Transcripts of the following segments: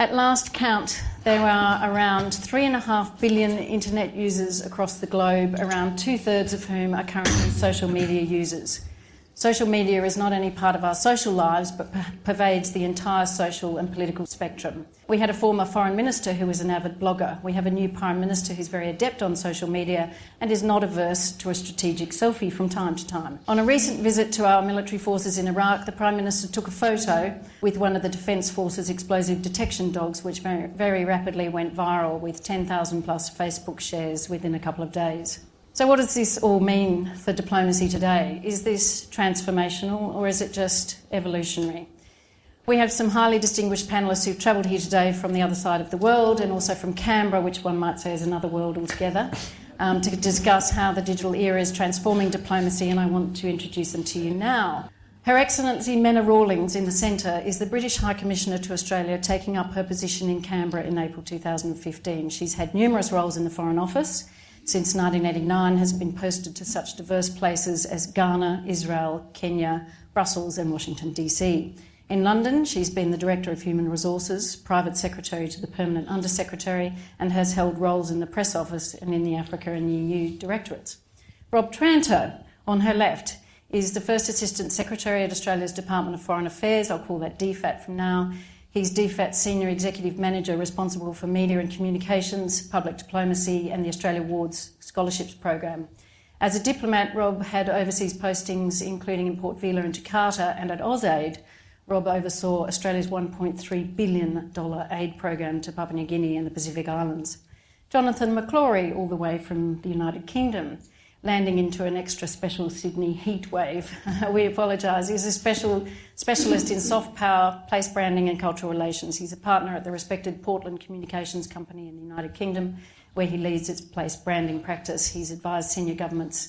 At last count, there are around 3.5 billion internet users across the globe, around 2/3 of whom are currently social media users. Social media is not only part of our social lives, but pervades the entire social and political spectrum. We had a former foreign minister who was an avid blogger. We have a new prime minister who's very adept on social media and is not averse to a strategic selfie from time to time. On a recent visit to our military forces in Iraq, the prime minister took a photo with one of the Defence Forces explosive detection dogs, which very rapidly went viral with 10,000 plus Facebook shares within a couple of days. So what does this all mean for diplomacy today? Is this transformational or is it just evolutionary? We have some highly distinguished panellists who've travelled here today from the other side of the world and also from Canberra, which one might say is another world altogether, to discuss how the digital era is transforming diplomacy, and I want to introduce them to you now. Her Excellency Menna Rawlings in the centre is the British High Commissioner to Australia, taking up her position in Canberra in April 2015. She's had numerous roles in the Foreign Office. Since 1989 has been posted to such diverse places as Ghana, Israel, Kenya, Brussels and Washington DC. In London, she's been the Director of Human Resources, Private Secretary to the Permanent Under-Secretary, and has held roles in the Press Office and in the Africa and EU Directorates. Rob Tranter, on her left, is the First Assistant Secretary at Australia's Department of Foreign Affairs. I'll call that DFAT from now. He's DFAT's Senior Executive Manager responsible for media and communications, public diplomacy and the Australia Awards Scholarships Program. As a diplomat, Rob had overseas postings including in Port Vila and Jakarta, and at AusAid, Rob oversaw Australia's $1.3 billion aid program to Papua New Guinea and the Pacific Islands. Jonathan McClory, all the way from the United Kingdom, landing into an extra special Sydney heat wave. We apologise. He's a specialist in soft power, place branding and cultural relations. He's a partner at the respected Portland Communications Company in the United Kingdom, where he leads its place branding practice. He's advised senior government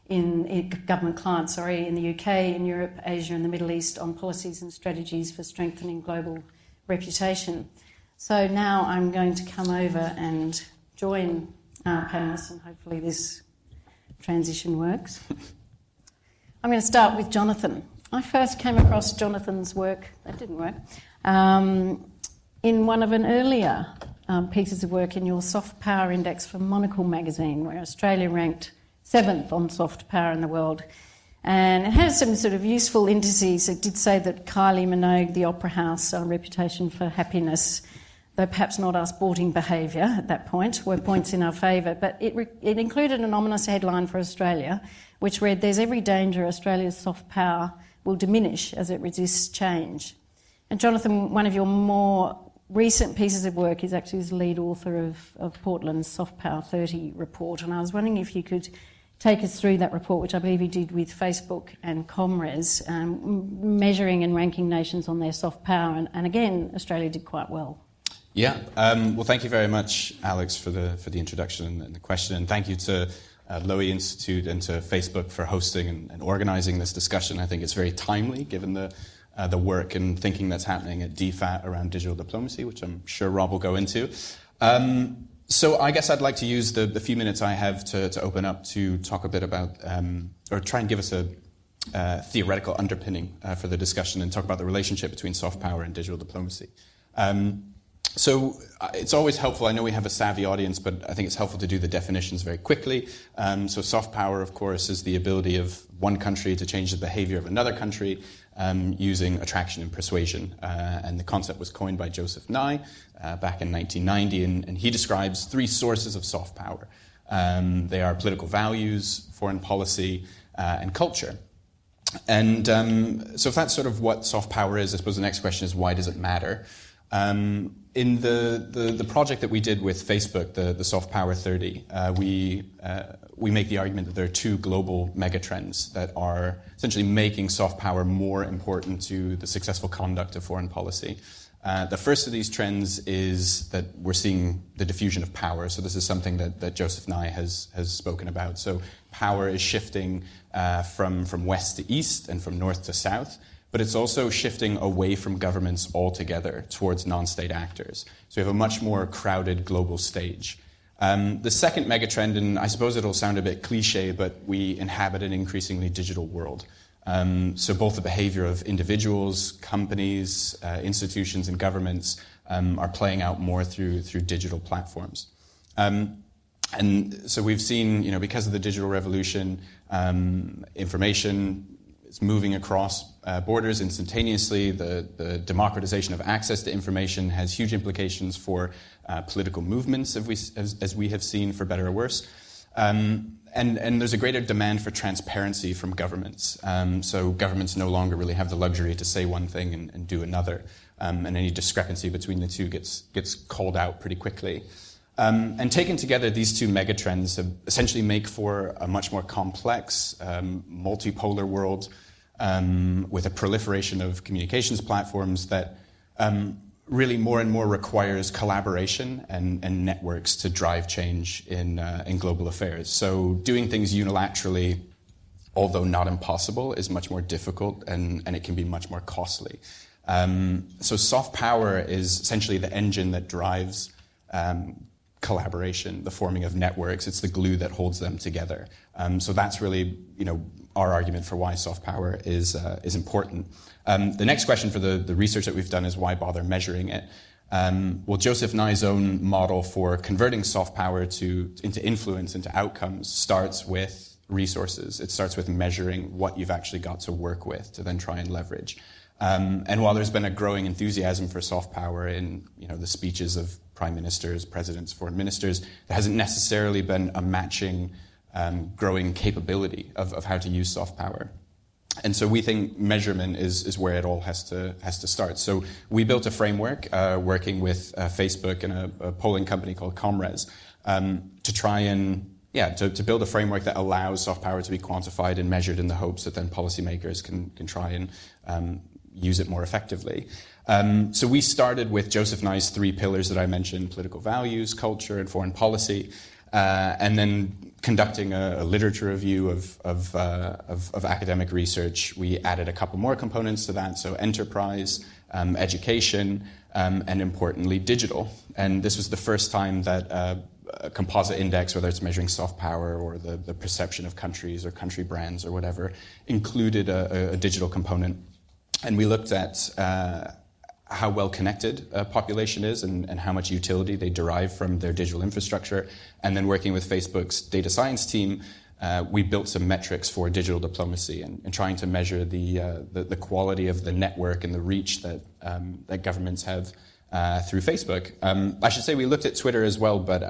clients in the UK, in Europe, Asia and the Middle East on policies and strategies for strengthening global reputation. So now I'm going to come over and join our panellists, and hopefully this transition works. I'm going to start with Jonathan. I first came across Jonathan's work, that didn't work, in one of an earlier pieces of work in your Soft Power Index for Monocle magazine, where Australia ranked 7th on soft power in the world. And it has some sort of useful indices. It did say that Kylie Minogue, the Opera House, our reputation for happiness, though perhaps not our sporting behaviour at that point, were points in our favour. But it included an ominous headline for Australia, which read, "There's every danger Australia's soft power will diminish as it resists change." And Jonathan, one of your more recent pieces of work is actually as lead author of Portland's Soft Power 30 report. And I was wondering if you could take us through that report, which I believe you did with Facebook and Comres, measuring and ranking nations on their soft power. And again, Australia did quite well. Yeah, well, thank you very much, Alex, for the introduction and the question, and thank you to Lowy Institute and to Facebook for hosting and organising this discussion. I think it's very timely, given the work and thinking that's happening at DFAT around digital diplomacy, which I'm sure Rob will go into. So I guess I'd like to use the few minutes I have to open up to talk a bit about, or try and give us a theoretical underpinning for the discussion and talk about the relationship between soft power and digital diplomacy. So it's always helpful, I know we have a savvy audience, but I think it's helpful to do the definitions very quickly. So soft power, of course, is the ability of one country to change the behaviour of another country using attraction and persuasion. And the concept was coined by Joseph Nye back in 1990, and he describes three sources of soft power. They are political values, foreign policy, and culture. And so if that's sort of what soft power is, I suppose the next question is, why does it matter? In the project that we did with Facebook, the Soft Power 30, we make the argument that there are two global megatrends that are essentially making soft power more important to the successful conduct of foreign policy. The first of these trends is that we're seeing the diffusion of power. So this is something that Joseph Nye has spoken about. So power is shifting from west to east and from north to south. But it's also shifting away from governments altogether towards non-state actors. So we have a much more crowded global stage. The second megatrend, and I suppose it'll sound a bit cliche, but we inhabit an increasingly digital world. So both the behavior of individuals, companies, institutions, and governments are playing out more through digital platforms. And so we've seen, because of the digital revolution, information is moving across borders instantaneously. The democratization of access to information has huge implications for political movements, as we have seen, for better or worse. And there's a greater demand for transparency from governments. So governments no longer really have the luxury to say one thing and do another. And any discrepancy between the two gets called out pretty quickly. And taken together, these two megatrends essentially make for a much more complex, multipolar world with a proliferation of communications platforms that really more and more requires collaboration and networks to drive change in global affairs. So doing things unilaterally, although not impossible, is much more difficult and it can be much more costly. So soft power is essentially the engine that drives collaboration, the forming of networks. It's the glue that holds them together. So that's really, our argument for why soft power is important. The next question for the research that we've done is why bother measuring it? Well, Joseph Nye's own model for converting soft power into influence, into outcomes, starts with resources. It starts with measuring what you've actually got to work with to then try and leverage. And while there's been a growing enthusiasm for soft power in the speeches of prime ministers, presidents, foreign ministers, there hasn't necessarily been a matching growing capability of how to use soft power. And so we think measurement is where it all has to start. So we built a framework working with Facebook and a polling company called Comres to try and to build a framework that allows soft power to be quantified and measured in the hopes that then policymakers can try and use it more effectively. So we started with Joseph Nye's 3 pillars that I mentioned: political values, culture, and foreign policy, and then conducting a literature review of academic research. We added a couple more components to that, so enterprise, education, and importantly, digital. And this was the first time that a composite index, whether it's measuring soft power or the perception of countries or country brands or whatever, included a digital component. And we looked at how well connected a population is and how much utility they derive from their digital infrastructure. And then working with Facebook's data science team, we built some metrics for digital diplomacy and trying to measure the quality of the network and the reach that governments have through Facebook. I should say we looked at Twitter as well, but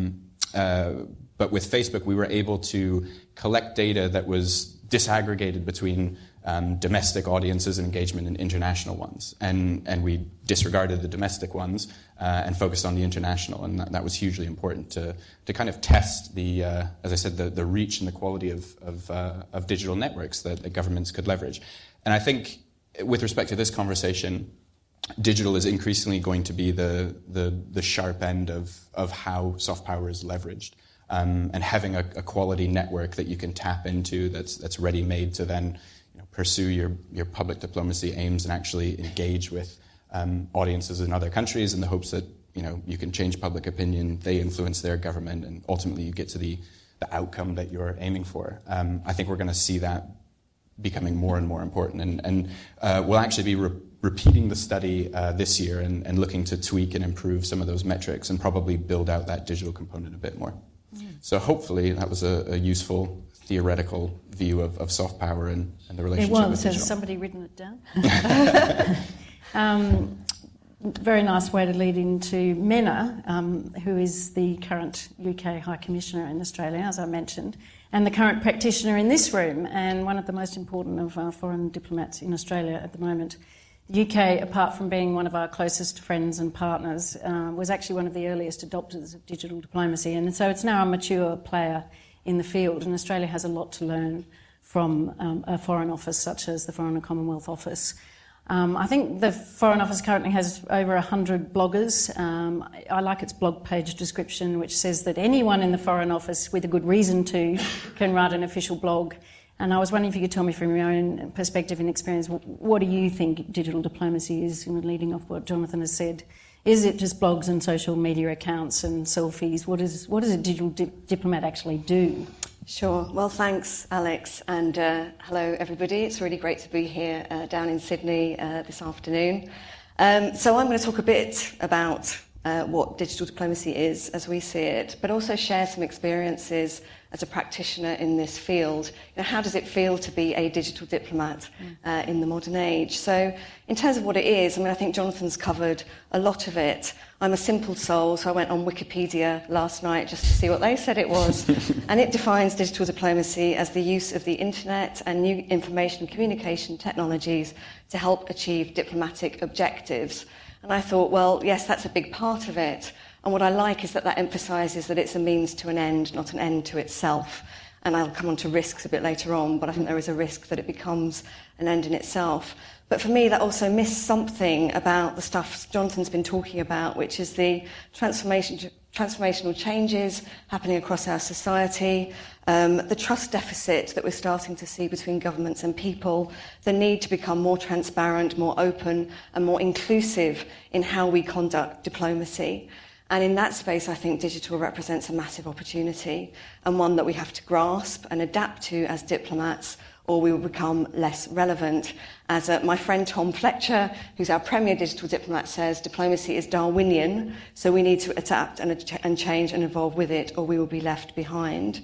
with Facebook we were able to collect data that was disaggregated between domestic audiences and engagement and international ones. And we disregarded the domestic ones and focused on the international. And that was hugely important to kind of test as I said, the reach and the quality of digital networks that governments could leverage. And I think with respect to this conversation, digital is increasingly going to be the sharp end of how soft power is leveraged. And having a quality network that you can tap into that's ready-made to then pursue your public diplomacy aims and actually engage with audiences in other countries in the hopes that you can change public opinion, they influence their government, and ultimately you get to the outcome that you're aiming for. I think we're going to see that becoming more and more important, and we'll actually be repeating the study this year and looking to tweak and improve some of those metrics and probably build out that digital component a bit more. So hopefully that was a useful theoretical view of soft power and the relationship with digital. Has somebody written it down? Very nice way to lead into Menna, who is the current UK High Commissioner in Australia, as I mentioned, and the current practitioner in this room, and one of the most important of our foreign diplomats in Australia at the moment. The UK, apart from being one of our closest friends and partners, was actually one of the earliest adopters of digital diplomacy, and so it's now a mature player in the field, and Australia has a lot to learn from a Foreign Office such as the Foreign and Commonwealth Office. I think the Foreign Office currently has over 100 bloggers. I like its blog page description, which says that anyone in the Foreign Office with a good reason to can write an official blog. And I was wondering if you could tell me from your own perspective and experience, what do you think digital diplomacy is, leading off what Jonathan has said? Is it just blogs and social media accounts and selfies? What does a digital diplomat actually do? Sure. Well, thanks, Alex, and hello, everybody. It's really great to be here down in Sydney this afternoon. So I'm going to talk a bit about what digital diplomacy is as we see it, but also share some experiences as a practitioner in this field. How does it feel to be a digital diplomat in the modern age? So in terms of what it is, I think Jonathan's covered a lot of it. I'm a simple soul, so I went on Wikipedia last night just to see what they said it was. And it defines digital diplomacy as the use of the internet and new information and communication technologies to help achieve diplomatic objectives. And I thought, well, yes, that's a big part of it. And what I like is that emphasises that it's a means to an end, not an end to itself. And I'll come on to risks a bit later on, but I think there is a risk that it becomes an end in itself. But for me, that also missed something about the stuff Jonathan's been talking about, which is the transformational changes happening across our society, the trust deficit that we're starting to see between governments and people, the need to become more transparent, more open, and more inclusive in how we conduct diplomacy. And in that space, I think digital represents a massive opportunity, and one that we have to grasp and adapt to as diplomats, or we will become less relevant. As my friend Tom Fletcher, who's our premier digital diplomat, says, diplomacy is Darwinian, so we need to adapt and change and evolve with it, or we will be left behind.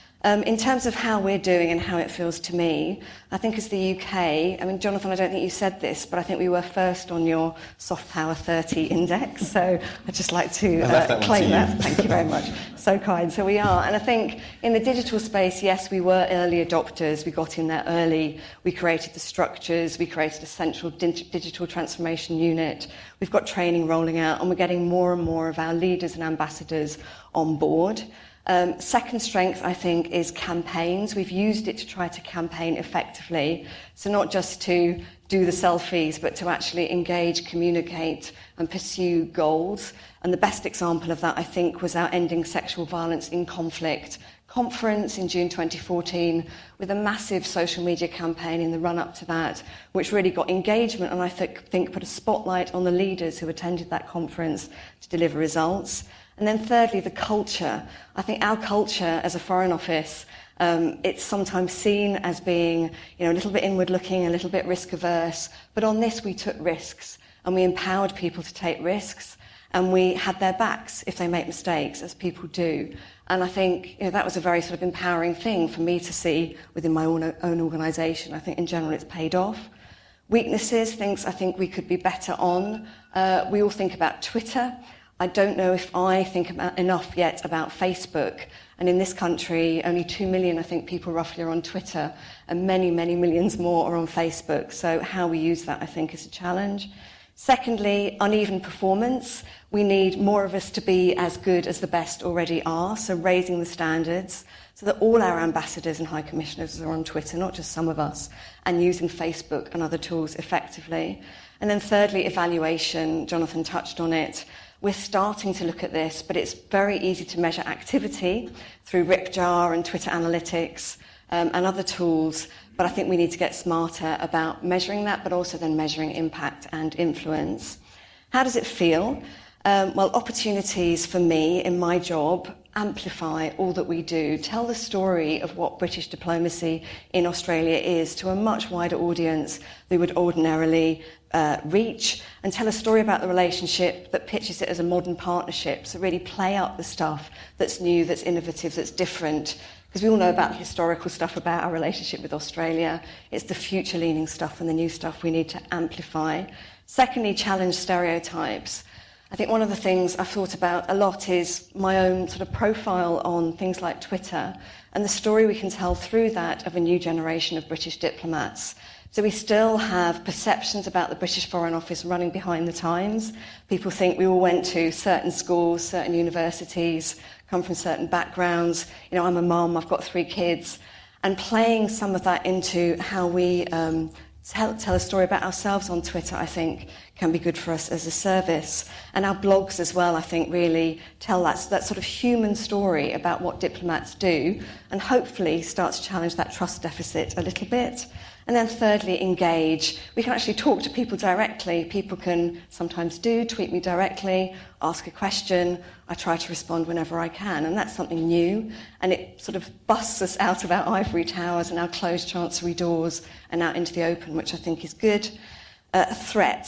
In terms of how we're doing and how it feels to me, I think as the UK, Jonathan, I don't think you said this, but I think we were first on your Soft Power 30 index, so I'd just like to claim that. Thank you very much. So kind. So we are. And I think in the digital space, yes, we were early adopters. We got in there early. We created the structures. We created a central digital transformation unit. We've got training rolling out, and we're getting more and more of our leaders and ambassadors on board. Second strength, I think, is campaigns. We've used it to try to campaign effectively. So not just to do the selfies, but to actually engage, communicate, and pursue goals. And the best example of that, I think, was our Ending Sexual Violence in Conflict conference in June 2014, with a massive social media campaign in the run-up to that, which really got engagement and I think put a spotlight on the leaders who attended that conference to deliver results. And then thirdly, the culture. I think our culture as a Foreign Office, it's sometimes seen as being, a little bit inward-looking, a little bit risk-averse. But on this, we took risks, and we empowered people to take risks, and we had their backs if they make mistakes, as people do. And I think that was a very sort of empowering thing for me to see within my own organisation. I think in general it's paid off. Weaknesses, things I think we could be better on. We all think about Twitter. I don't know if I think enough yet about Facebook. And in this country, only 2 million, I think, people roughly are on Twitter, and many, many millions more are on Facebook. So how we use that, I think, is a challenge. Secondly, uneven performance. We need more of us to be as good as the best already are, so raising the standards so that all our ambassadors and high commissioners are on Twitter, not just some of us, and using Facebook and other tools effectively. And then thirdly, evaluation. Jonathan touched on it. We're starting to look at this, but it's very easy to measure activity through Ripjar and Twitter Analytics and other tools. But I think we need to get smarter about measuring that, but also then measuring impact and influence. How does it feel? Well, opportunities for me in my job amplify all that we do, tell the story of what British diplomacy in Australia is to a much wider audience than we would ordinarily reach, and tell a story about the relationship that pitches it as a modern partnership. So really play up the stuff that's new, that's innovative, that's different. Because we all know about the historical stuff about our relationship with Australia. It's the future-leaning stuff and the new stuff we need to amplify. Secondly, challenge stereotypes. I think one of the things I've thought about a lot is my own sort of profile on things like Twitter and the story we can tell through that of a new generation of British diplomats. So we still have perceptions about the British Foreign Office running behind the times. People think we all went to certain schools, certain universities, come from certain backgrounds. I'm a mum, I've got 3 kids. And playing some of that into how we tell a story about ourselves on Twitter, I think, can be good for us as a service. And our blogs as well, I think, really tell that sort of human story about what diplomats do, and hopefully start to challenge that trust deficit a little bit. And then thirdly, engage. We can actually talk to people directly. People can sometimes tweet me directly, ask a question. I try to respond whenever I can, and that's something new. And it sort of busts us out of our ivory towers and our closed chancery doors and out into the open, which I think is good. Threats.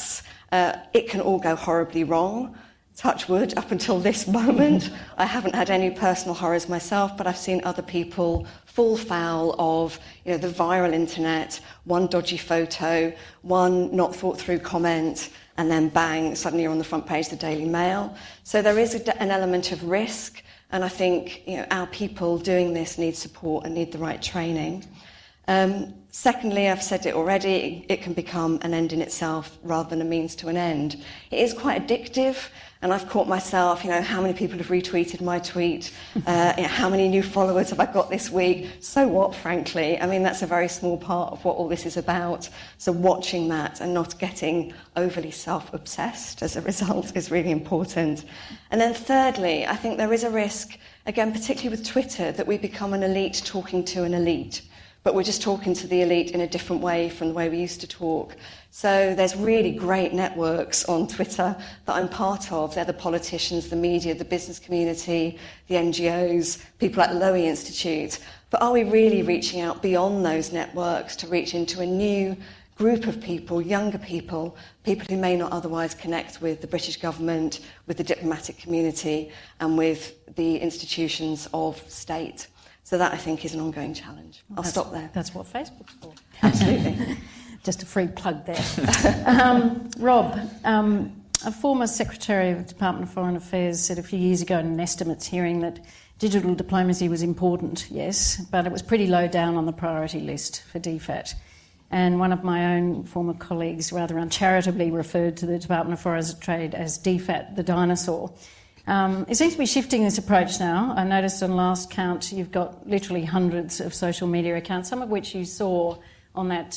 It can all go horribly wrong. Touch wood, up until this moment, I haven't had any personal horrors myself, but I've seen other people fall foul of, the viral internet, one dodgy photo, one not thought through comment, and then bang, suddenly you're on the front page of the Daily Mail. So there is an element of risk, and I think our people doing this need support and need the right training. Secondly, I've said it already, it can become an end in itself rather than a means to an end. It is quite addictive, and I've caught myself, how many people have retweeted my tweet, how many new followers have I got this week? So what, frankly? I mean, that's a very small part of what all this is about. So watching that and not getting overly self-obsessed as a result is really important. And then thirdly, I think there is a risk, again, particularly with Twitter, that we become an elite talking to an elite. But we're just talking to the elite in a different way from the way we used to talk. So there's really great networks on Twitter that I'm part of. They're the politicians, the media, the business community, the NGOs, people like the Lowy Institute. But are we really reaching out beyond those networks to reach into a new group of people, younger people, people who may not otherwise connect with the British government, with the diplomatic community, and with the institutions of state? So that, I think, is an ongoing challenge. I'll stop there. That's what Facebook's for. Absolutely. Just a free plug there. Rob, a former Secretary of the Department of Foreign Affairs said a few years ago in an estimates hearing that digital diplomacy was important, yes, but it was pretty low down on the priority list for DFAT. And one of my own former colleagues rather uncharitably referred to the Department of Foreign Trade as DFAT, the dinosaur. It seems to be shifting this approach now. I noticed on last count you've got literally hundreds of social media accounts, some of which you saw on that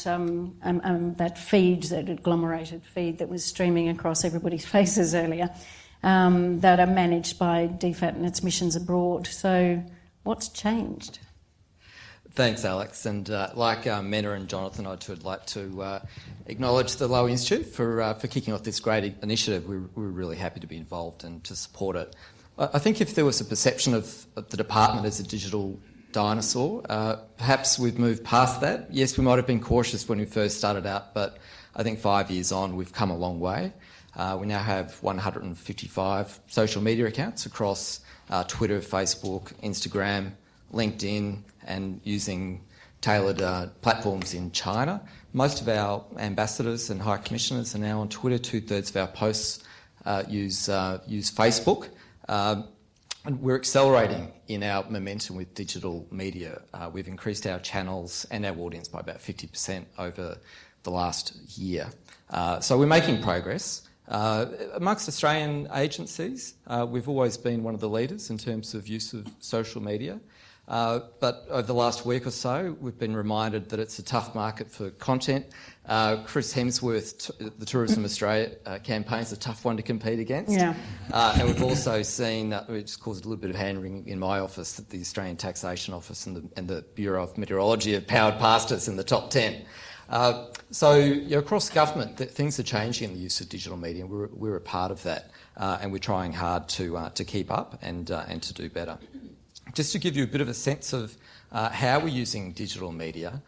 feed, that agglomerated feed that was streaming across everybody's faces earlier, that are managed by DFAT and its missions abroad. So what's changed? Thanks, Alex. And like Mena and Jonathan, I too would like to acknowledge the Lowy Institute for kicking off this great initiative. We're really happy to be involved and to support it. I think if there was a perception of the department as a digital dinosaur, perhaps we've moved past that. Yes, we might have been cautious when we first started out, but I think 5 years on, we've come a long way. We now have 155 social media accounts across Twitter, Facebook, Instagram, LinkedIn, and using tailored platforms in China. Most of our ambassadors and high commissioners are now on Twitter. 2/3 of our posts use Facebook. And we're accelerating in our momentum with digital media. We've increased our channels and our audience by about 50% over the last year. So we're making progress. Amongst Australian agencies, we've always been one of the leaders in terms of use of social media. But over the last week or so, we've been reminded that it's a tough market for content. Chris Hemsworth, the Tourism Australia campaign, is a tough one to compete against. Yeah. And we've also seen, which caused a little bit of hand-wringing in my office, that the Australian Taxation Office and the Bureau of Meteorology have powered past us in the top 10. So across government, things are changing in the use of digital media. We're a part of that, and we're trying hard to keep up and to do better. Just to give you a bit of a sense of how we're using digital media,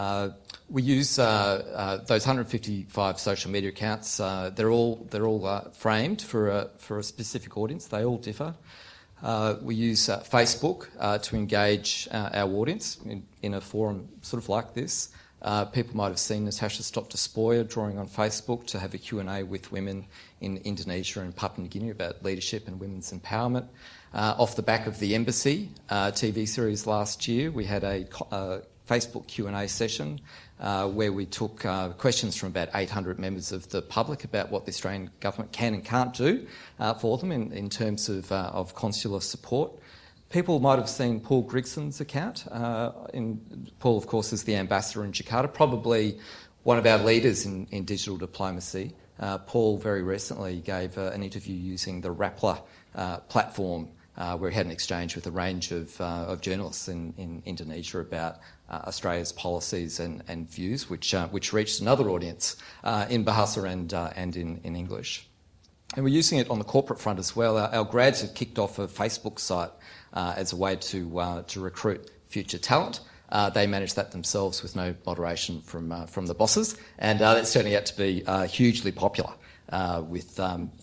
we use those 155 social media accounts. They're all framed for a specific audience. They all differ. We use Facebook to engage our audience in a forum sort of like this. People might have seen Natasha Stop-Despoja drawing on Facebook to have a Q&A with women in Indonesia and Papua New Guinea about leadership and women's empowerment. Off the back of the Embassy TV series last year, we had a Facebook Q&A session where we took questions from about 800 members of the public about what the Australian government can and can't do for them in terms of consular support. People might have seen Paul Grigson's account. Paul, of course, is the ambassador in Jakarta, probably one of our leaders in digital diplomacy. Paul very recently gave an interview using the Rappler platform where he had an exchange with a range of journalists in Indonesia about Australia's policies and views, which reached another audience in Bahasa and in English. And we're using it on the corporate front as well. Our grads have kicked off a Facebook site as a way to recruit future talent. They manage that themselves with no moderation from the bosses, and that's turning out to be hugely popular. with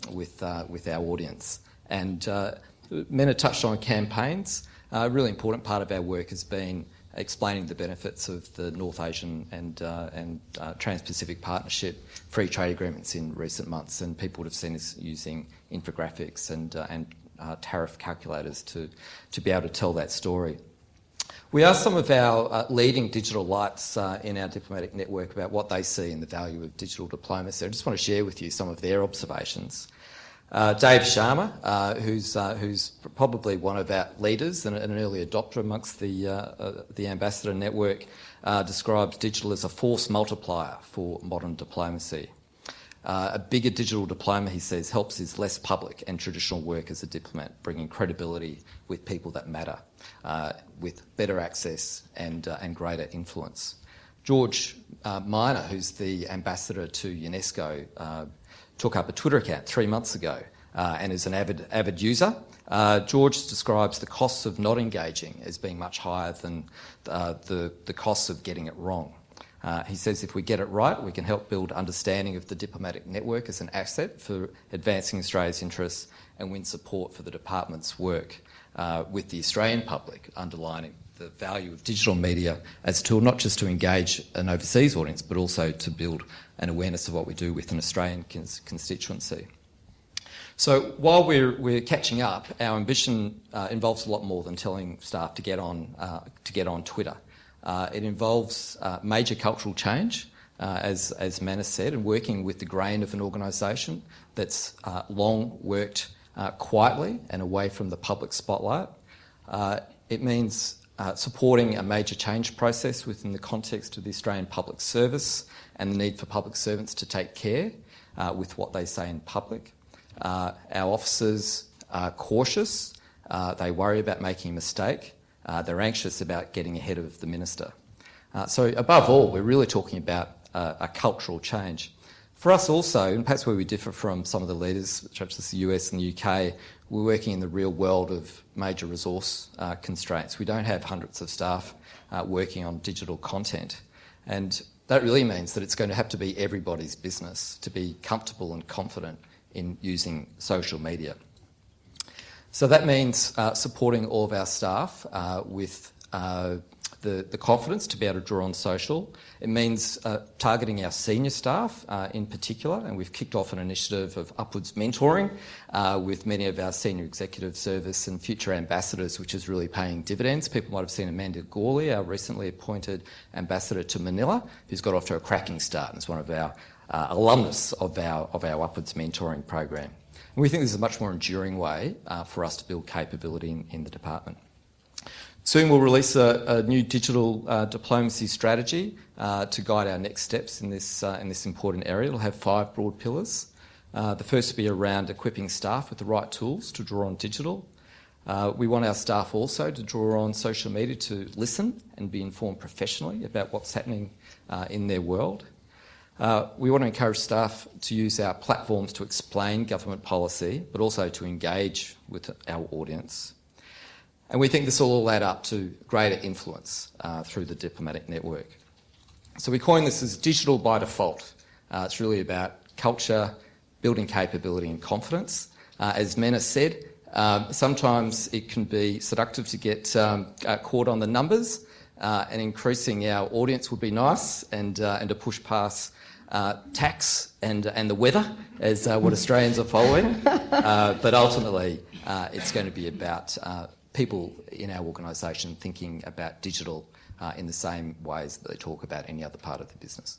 our audience. And Mena touched on campaigns. A really important part of our work has been explaining the benefits of the North Asian and Trans-Pacific Partnership free trade agreements in recent months, and people would have seen us using infographics and tariff calculators to be able to tell that story. We asked some of our leading digital lights in our diplomatic network about what they see in the value of digital diplomacy. I just want to share with you some of their observations. Dave Sharma, who's probably one of our leaders and an early adopter amongst the ambassador network, describes digital as a force multiplier for modern diplomacy. A bigger digital diploma, he says, helps his less public and traditional work as a diplomat, bringing credibility with people that matter, with better access and greater influence. George Miner, who's the ambassador to UNESCO, took up a Twitter account 3 months ago and is an avid user. George describes the costs of not engaging as being much higher than the costs of getting it wrong. He says if we get it right, we can help build understanding of the diplomatic network as an asset for advancing Australia's interests and win support for the department's work with the Australian public, underlining the value of digital media as a tool not just to engage an overseas audience, but also to build an awareness of what we do with an Australian constituency. So while we're catching up, our ambition involves a lot more than telling staff to get on Twitter. It involves major cultural change, as Manus said, and working with the grain of an organisation that's long worked quietly and away from the public spotlight. It means supporting a major change process within the context of the Australian public service and the need for public servants to take care with what they say in public. Our officers are cautious. They worry about making a mistake. They're anxious about getting ahead of the minister. So above all, we're really talking about a cultural change. For us also, and perhaps where we differ from some of the leaders, such as the US and the UK, we're working in the real world of major resource constraints. We don't have hundreds of staff working on digital content. And that really means that it's going to have to be everybody's business to be comfortable and confident in using social media. So that means supporting all of our staff with the confidence to be able to draw on social. It means targeting our senior staff in particular, and we've kicked off an initiative of upwards mentoring with many of our senior executive service and future ambassadors, which is really paying dividends. People might have seen Amanda Gawley, our recently appointed ambassador to Manila, who's got off to a cracking start and is one of our alumnus of our upwards mentoring program. And we think this is a much more enduring way for us to build capability in the department. Soon we'll release a new digital diplomacy strategy to guide our next steps in this important area. It'll have 5 broad pillars. The first will be around equipping staff with the right tools to draw on digital. We want our staff also to draw on social media to listen and be informed professionally about what's happening in their world. We want to encourage staff to use our platforms to explain government policy, but also to engage with our audience. And we think this will all add up to greater influence through the diplomatic network. So we coin this as digital by default. It's really about culture, building capability and confidence. As Mena said, sometimes it can be seductive to get caught on the numbers, and increasing our audience would be nice, and to push past tax and the weather as what Australians are following. But ultimately, it's going to be about people in our organisation thinking about digital in the same ways that they talk about any other part of the business.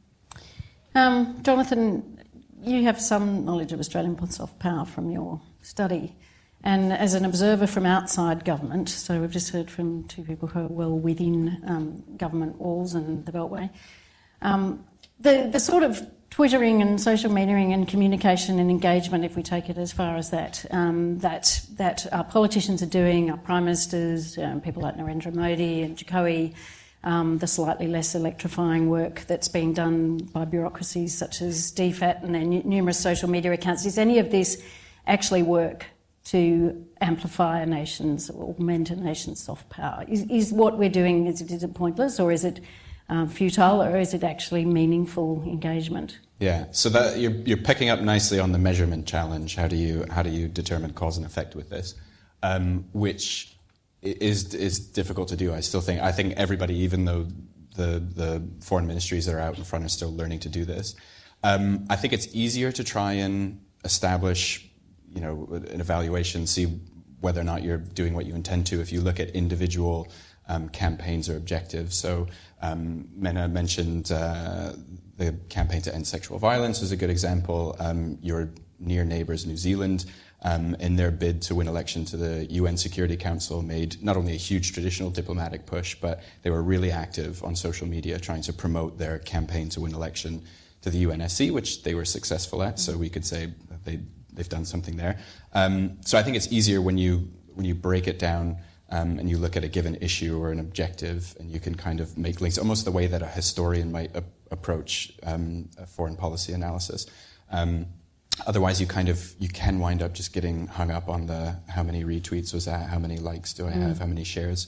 Jonathan, you have some knowledge of Australian soft power from your study. And as an observer from outside government, so we've just heard from 2 people who are well within government walls and the Beltway, the sort of twittering and social mediaing and communication and engagement, if we take it as far as that, that our politicians are doing, our prime ministers, people like Narendra Modi and Jokowi, the slightly less electrifying work that's being done by bureaucracies such as DFAT and their numerous social media accounts. Does any of this actually work to amplify a nation's, or augment a nation's soft power? Is what we're doing, is it pointless, or is it futile, or is it actually meaningful engagement? Yeah, so that you're picking up nicely on the measurement challenge. How do you determine cause and effect with this, which is difficult to do. I think everybody, even though the foreign ministries that are out in front are still learning to do this. I think it's easier to try and establish, an evaluation, see whether or not you're doing what you intend to if you look at individual campaigns or objectives. So Mena mentioned the campaign to end sexual violence was a good example. Your near neighbours, New Zealand, in their bid to win election to the UN Security Council, made not only a huge traditional diplomatic push, but they were really active on social media trying to promote their campaign to win election to the UNSC, which they were successful at. So we could say that they've done something there. So I think it's easier when you break it down and you look at a given issue or an objective, and you can kind of make links, almost the way that a historian might approach a foreign policy analysis. Otherwise, you can wind up just getting hung up on the how many retweets was that, how many likes do I have, how many shares.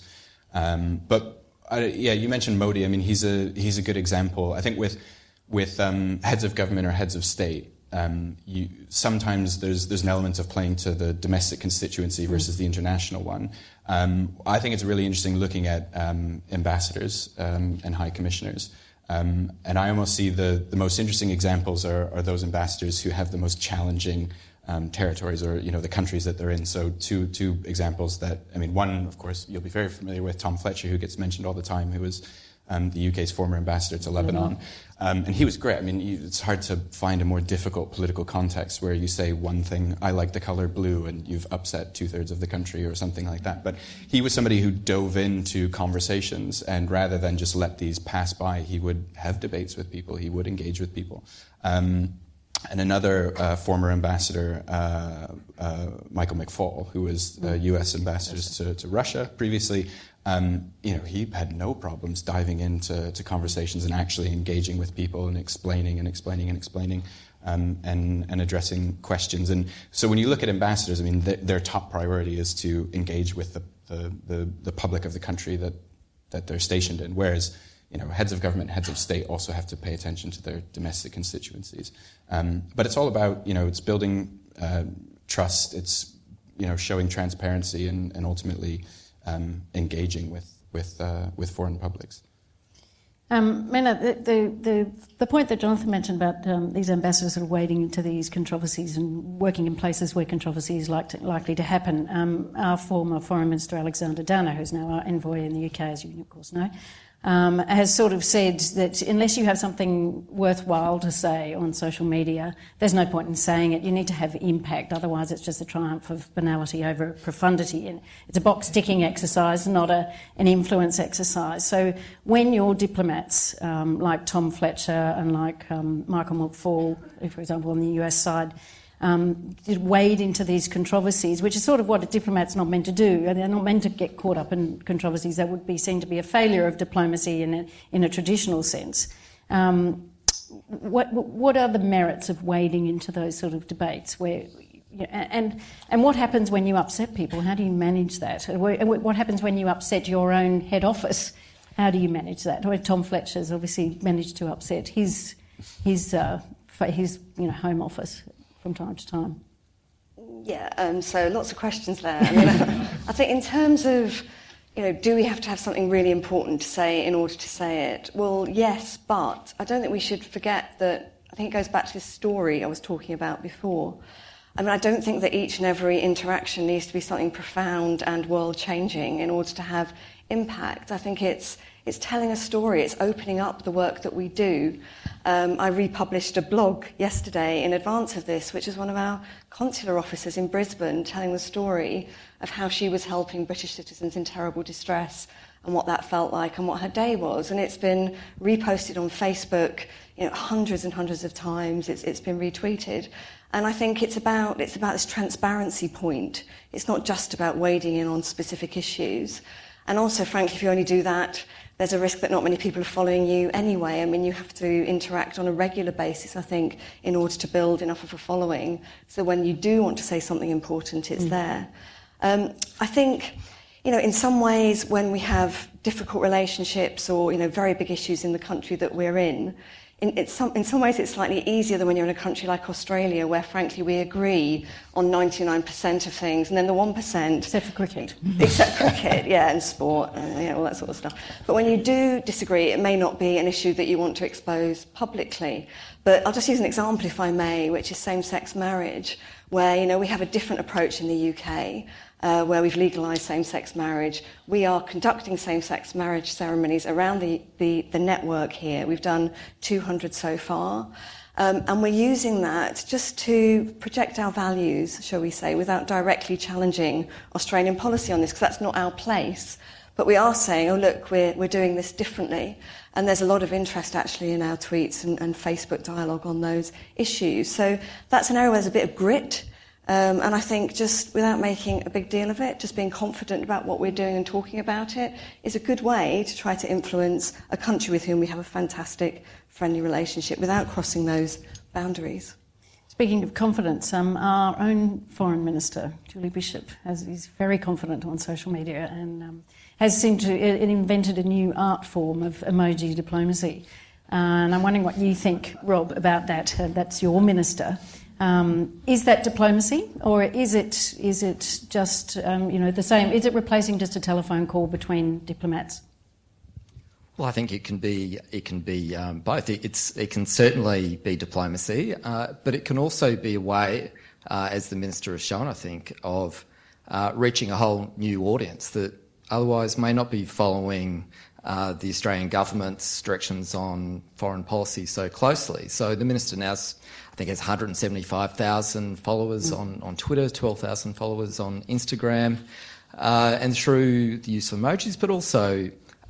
You mentioned Modi. I mean, he's a good example. I think with heads of government or heads of state, sometimes there's an element of playing to the domestic constituency versus the international one. I think it's really interesting looking at ambassadors and high commissioners. And I almost see the most interesting examples are those ambassadors who have the most challenging territories, or the countries that they're in. So two examples one, of course, you'll be very familiar with, Tom Fletcher, who gets mentioned all the time, who was the UK's former ambassador to Lebanon. And he was great. I mean, it's hard to find a more difficult political context where you say one thing, I like the colour blue, and you've upset 2/3 of the country or something like that. But he was somebody who dove into conversations, and rather than just let these pass by, he would have debates with people, he would engage with people. And another former ambassador, Michael McFaul, who was US ambassador to Russia previously, he had no problems diving into conversations and actually engaging with people and explaining and addressing questions. And so when you look at ambassadors, I mean, their top priority is to engage with the public of the country that they're stationed in, whereas heads of government, heads of state also have to pay attention to their domestic constituencies. But it's all about, it's building trust, it's, showing transparency and ultimately engaging with foreign publics. Mena, the point that Jonathan mentioned about these ambassadors sort of wading into these controversies and working in places where controversy is likely to happen. Our former Foreign Minister Alexander Downer, who's now our envoy in the UK, as you of course know, has sort of said that unless you have something worthwhile to say on social media, there's no point in saying it. You need to have impact, otherwise it's just a triumph of banality over profundity. And it's a box-ticking exercise, not an influence exercise. So when your diplomats, like Tom Fletcher and like Michael McFaul, for example, on the US side, wade into these controversies, which is sort of what a diplomat's not meant to do. They're not meant to get caught up in controversies. That would be seen to be a failure of diplomacy in a traditional sense. What are the merits of wading into those sort of debates? And what happens when you upset people? How do you manage that? What happens when you upset your own head office? How do you manage that? Tom Fletcher's obviously managed to upset his home office from time to time. Yeah, so lots of questions there. I mean, I think in terms of, do we have to have something really important to say in order to say it? Well, yes, but I don't think we should forget that, I think it goes back to this story I was talking about before. I mean, I don't think that each and every interaction needs to be something profound and world-changing in order to have impact. I think it's telling a story, it's opening up the work that we do. I republished a blog yesterday in advance of this, which is one of our consular officers in Brisbane telling the story of how she was helping British citizens in terrible distress and what that felt like and what her day was. And it's been reposted on Facebook, hundreds and hundreds of times. It's been retweeted. And I think it's about this transparency point. It's not just about wading in on specific issues. And also, frankly, if you only do that, there's a risk that not many people are following you anyway. I mean, you have to interact on a regular basis, I think, in order to build enough of a following. So when you do want to say something important, it's there. I think, in some ways, when we have difficult relationships or, very big issues in the country that we're in some ways it's slightly easier than when you're in a country like Australia, where, frankly, we agree on 99% of things, and then the 1%... Except for cricket. Except cricket, yeah, and sport, all that sort of stuff. But when you do disagree, it may not be an issue that you want to expose publicly. But I'll just use an example, if I may, which is same-sex marriage, where, we have a different approach in the UK, where we've legalised same-sex marriage. We are conducting same-sex marriage ceremonies around the network here. We've done 200 so far. And we're using that just to project our values, shall we say, without directly challenging Australian policy on this, because that's not our place. But we are saying, oh, look, we're doing this differently. And there's a lot of interest, actually, in our tweets and Facebook dialogue on those issues. So that's an area where there's a bit of grit. And I think just without making a big deal of it, just being confident about what we're doing and talking about it is a good way to try to influence a country with whom we have a fantastic, friendly relationship without crossing those boundaries. Speaking of confidence, our own Foreign Minister, Julie Bishop, is very confident on social media and has seemed to invented a new art form of emoji diplomacy. And I'm wondering what you think, Rob, about that. That's your minister. Is that diplomacy, or is it just the same? Is it replacing just a telephone call between diplomats? Well, I think it can be both. It can certainly be diplomacy, but it can also be a way, as the minister has shown, I think, of reaching a whole new audience that otherwise may not be following the Australian government's directions on foreign policy so closely. So the minister now, I think, has 175,000 followers on Twitter, 12,000 followers on Instagram, and through the use of emojis, but also,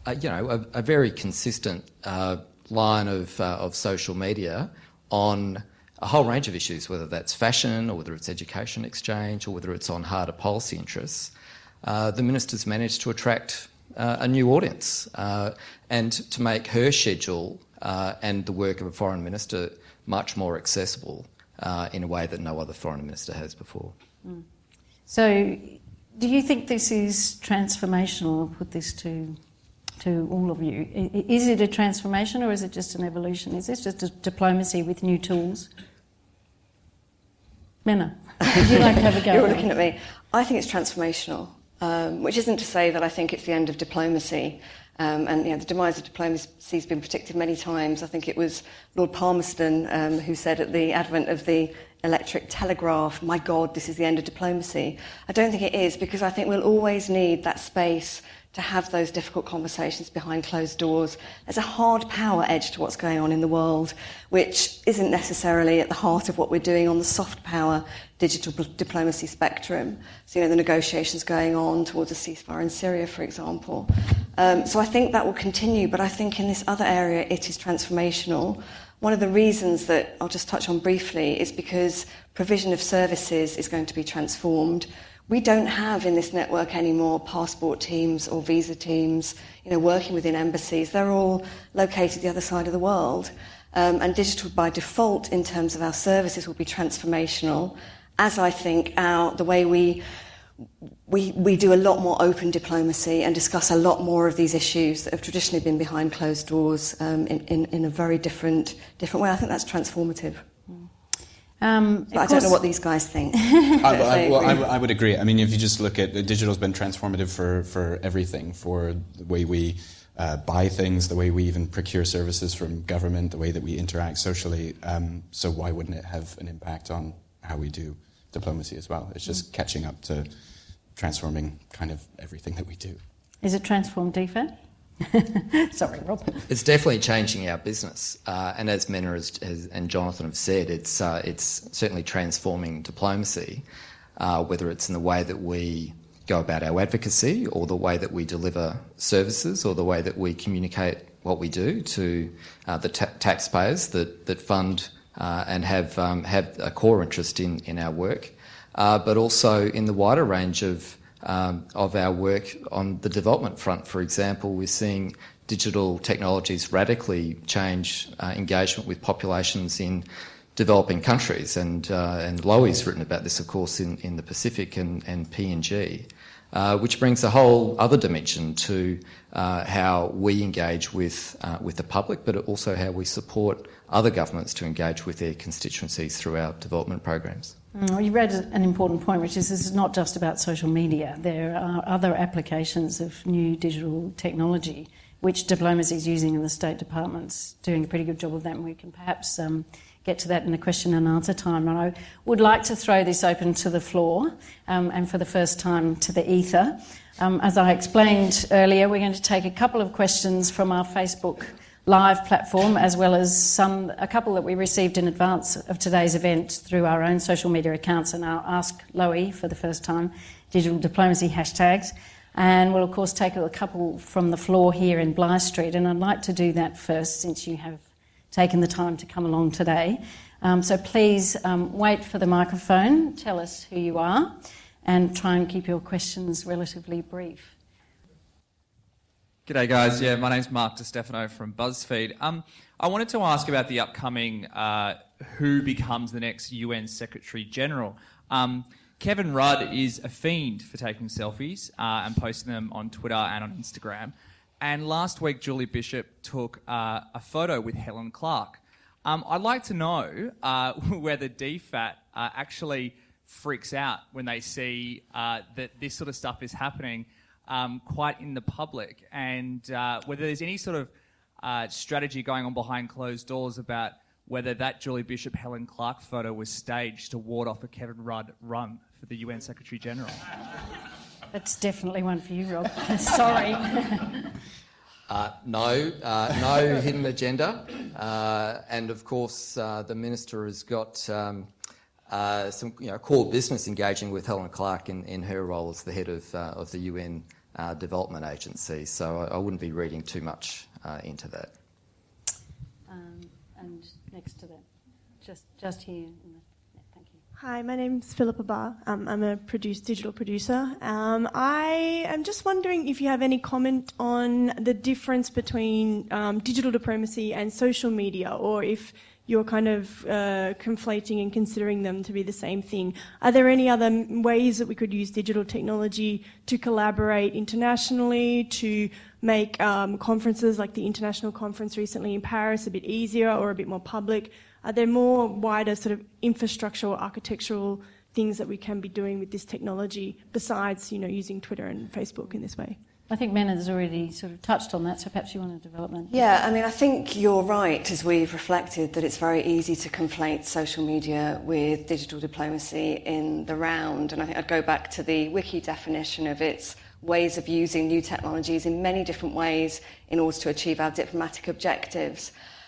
a very consistent line of social media on a whole range of issues, whether that's fashion or whether it's education exchange or whether it's on harder policy interests. The minister's managed to attract a new audience and to make her schedule and the work of a foreign minister much more accessible in a way that no other foreign minister has before. Mm. So do you think this is transformational? I'll put this to all of you. Is it a transformation or is it just an evolution? Is this just a diplomacy with new tools? Menna, would you like to have a go? You're looking at me. I think it's transformational, which isn't to say that I think it's the end of diplomacy. The demise of diplomacy has been predicted many times. I think it was Lord Palmerston who said at the advent of the electric telegraph, my God, this is the end of diplomacy. I don't think it is, because I think we'll always need that space to have those difficult conversations behind closed doors. There's a hard power edge to what's going on in the world, which isn't necessarily at the heart of what we're doing on the soft power digital diplomacy spectrum. So, the negotiations going on towards a ceasefire in Syria, for example. So I think that will continue, but I think in this other area it is transformational. One of the reasons that I'll just touch on briefly is because provision of services is going to be transformed. We don't have in this network anymore passport teams or visa teams, working within embassies. They're all located the other side of the world. And digital by default in terms of our services will be transformational, as I think the way we do a lot more open diplomacy and discuss a lot more of these issues that have traditionally been behind closed doors in a very different way. I think that's transformative. But I don't know what these guys think. I would agree. I mean, if you just look at digital's been transformative for everything, for the way we buy things, the way we even procure services from government, the way that we interact socially. So why wouldn't it have an impact on how we do diplomacy as well? It's just catching up to transforming kind of everything that we do. Is it transformed DFAT? Sorry, Rob. It's definitely changing our business, and as Menna and Jonathan have said, it's certainly transforming diplomacy, whether it's in the way that we go about our advocacy, or the way that we deliver services, or the way that we communicate what we do to the taxpayers that fund and have a core interest in our work, but also in the wider range of our work on the development front. For example, we're seeing digital technologies radically change engagement with populations in developing countries, and Loe's written about this, of course, in the Pacific and PNG. which brings a whole other dimension to how we engage with the public, but also how we support other governments to engage with their constituencies through our development programs. You raised an important point, which is this is not just about social media. There are other applications of new digital technology which diplomacy is using, and the State Department's doing a pretty good job of that, and we can perhaps get to that in the question and answer time. And I would like to throw this open to the floor and for the first time to the ether. As I explained earlier, we're going to take a couple of questions from our Facebook Live platform, as well as a couple that we received in advance of today's event through our own social media accounts, and I'll ask Loie for the first time, digital diplomacy hashtags. And we'll, of course, take a couple from the floor here in Bligh Street, and I'd like to do that first since you have taken the time to come along today. So please wait for the microphone, tell us who you are, and try and keep your questions relatively brief. G'day guys, my name's Mark DiStefano from BuzzFeed. I wanted to ask about the upcoming who becomes the next UN Secretary General. Kevin Rudd is a fiend for taking selfies and posting them on Twitter and on Instagram. And last week, Julie Bishop took a photo with Helen Clark. I'd like to know whether DFAT actually freaks out when they see that this sort of stuff is happening quite in the public, and whether there's any sort of strategy going on behind closed doors about whether that Julie Bishop Helen Clark photo was staged to ward off a Kevin Rudd run for the UN Secretary General. That's definitely one for you, Rob. Sorry. No hidden agenda. And of course, the Minister has got some core business engaging with Helen Clark in her role as the head of the UN Development Agency. So I wouldn't be reading too much into that. And next to that, just here. Thank you. Hi, my name's Philippa Barr. I'm a digital producer. I am just wondering if you have any comment on the difference between digital diplomacy and social media, or if you're kind of conflating and considering them to be the same thing. Are there any other ways that we could use digital technology to collaborate internationally, to make conferences like the international conference recently in Paris a bit easier or a bit more public? Are there more wider sort of infrastructure or architectural things that we can be doing with this technology besides, using Twitter and Facebook in this way? I think Mena has already sort of touched on that, so perhaps you want to develop that. Yeah, I think you're right, as we've reflected, that it's very easy to conflate social media with digital diplomacy in the round. And I think I'd go back to the wiki definition of its ways of using new technologies in many different ways in order to achieve our diplomatic objectives.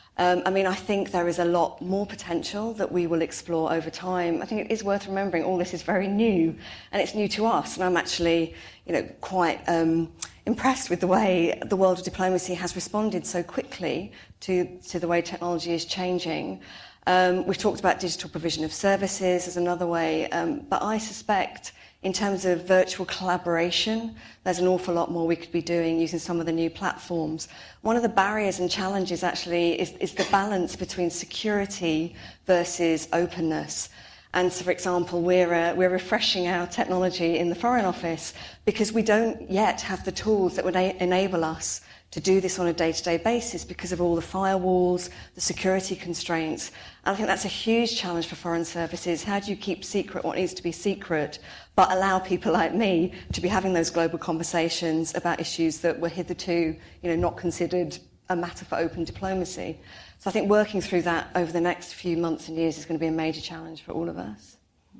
I think there is a lot more potential that we will explore over time. I think it is worth remembering all this is very new, and it's new to us. And I'm actually, quite impressed with the way the world of diplomacy has responded so quickly to the way technology is changing. We've talked about digital provision of services as another way, but I suspect in terms of virtual collaboration, there's an awful lot more we could be doing using some of the new platforms. One of the barriers and challenges actually is the balance between security versus openness. And so, for example, we're refreshing our technology in the Foreign Office because we don't yet have the tools that would enable us to do this on a day-to-day basis because of all the firewalls, the security constraints. And I think that's a huge challenge for foreign services. How do you keep secret what needs to be secret, but allow people like me to be having those global conversations about issues that were hitherto, not considered a matter for open diplomacy? So I think working through that over the next few months and years is going to be a major challenge for all of us.